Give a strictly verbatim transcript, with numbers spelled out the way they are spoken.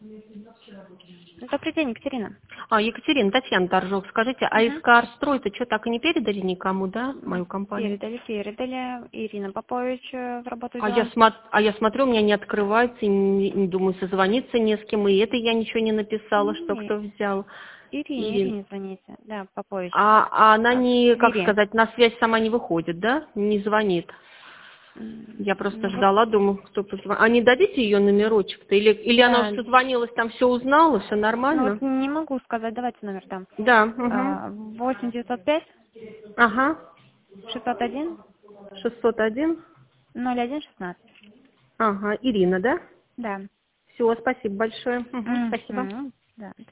Добрый день, Екатерина. А, Екатерина, Татьяна Торжок, скажите, а Мгм. СКАР Строй-то что, так и не передали никому, да, мою компанию? Передали, передали. Ирина Попович э, в работу А я, взяла. смо- а я смотрю, у меня не открывается, и не, не думаю, созвониться не с кем, и это я ничего не написала, что Не, кто взял. Ирине, Ирин. Ирине звоните. Да, Попович. А, а она А, не, как Лире. сказать, на связь сама не выходит, да? Не звонит. М, Я просто Ну вот, ждала, думаю, кто позвонит. А не дадите ее номерочек-то? Или, или она да, уже созвонилась, там все узнала, все ну вот нормально? не могу сказать, давайте номер там. Да, угу. А, восемь девятьсот пять Ага. шестьсот один шестьсот один. ноль один шестнадцать. Ага, Ирина, да? Да. Все, спасибо большое. Мгм, спасибо. Мгм. Да.